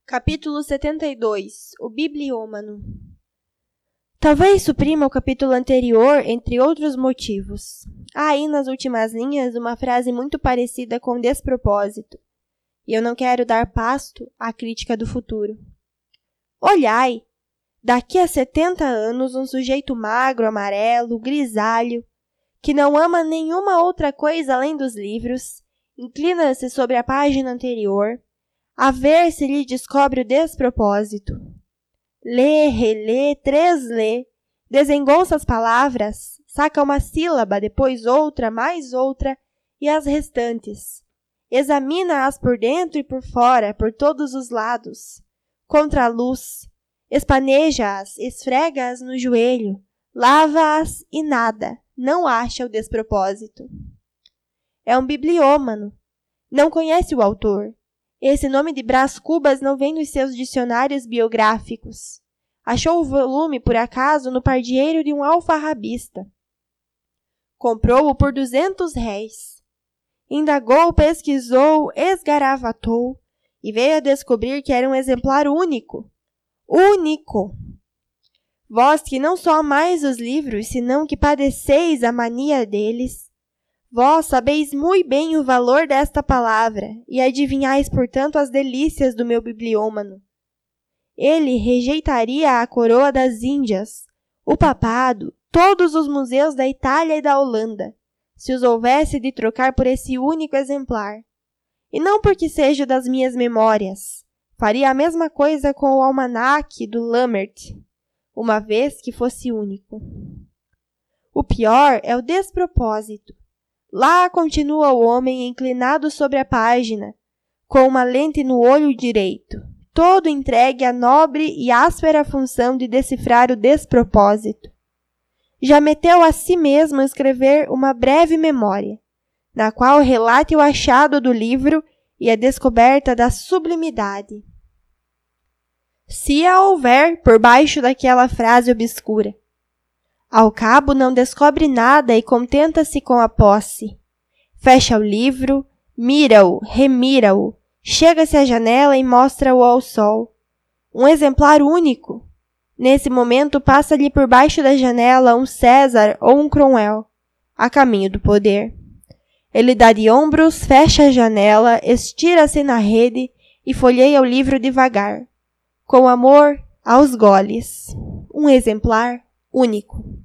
Capítulo 72 O Bibliômano. Talvez suprima o capítulo anterior, entre outros motivos. Há aí nas últimas linhas uma frase muito parecida com despropósito. E eu não quero dar pasto à crítica do futuro. Olhai! Daqui a 70 anos, um sujeito magro, amarelo, grisalho, que não ama nenhuma outra coisa além dos livros, inclina-se sobre a página anterior, a ver se lhe descobre o despropósito. Lê, relê, treslê, desengonça as palavras, saca uma sílaba, depois outra, mais outra, e as restantes. Examina-as por dentro e por fora, por todos os lados, contra a luz, espaneja-as, esfrega-as no joelho, lava-as e nada, não acha o despropósito. É um bibliômano. Não conhece o autor. Esse nome de Brás Cubas não vem nos seus dicionários biográficos. Achou o volume, por acaso, no pardieiro de um alfarrabista. Comprou-o por 200 réis. Indagou, pesquisou, esgaravatou e veio a descobrir que era um exemplar único. Único! Vós que não só amais os livros, senão que padeceis a mania deles, vós sabeis muito bem o valor desta palavra e adivinhais, portanto, as delícias do meu bibliômano. Ele rejeitaria a coroa das Índias, o papado, todos os museus da Itália e da Holanda, se os houvesse de trocar por esse único exemplar. E não porque seja das minhas memórias. Faria a mesma coisa com o almanaque do Lammert, uma vez que fosse único. O pior é o despropósito. Lá continua o homem inclinado sobre a página, com uma lente no olho direito, todo entregue à nobre e áspera função de decifrar o despropósito. Já meteu a si mesmo escrever uma breve memória, na qual relate o achado do livro e a descoberta da sublimidade. Se a houver por baixo daquela frase obscura. Ao cabo, não descobre nada e contenta-se com a posse. Fecha o livro, mira-o, remira-o, chega-se à janela e mostra-o ao sol. Um exemplar único. Nesse momento, passa-lhe por baixo da janela um César ou um Cromwell, a caminho do poder. Ele dá de ombros, fecha a janela, estira-se na rede e folheia o livro devagar. Com amor, aos goles. Um exemplar único.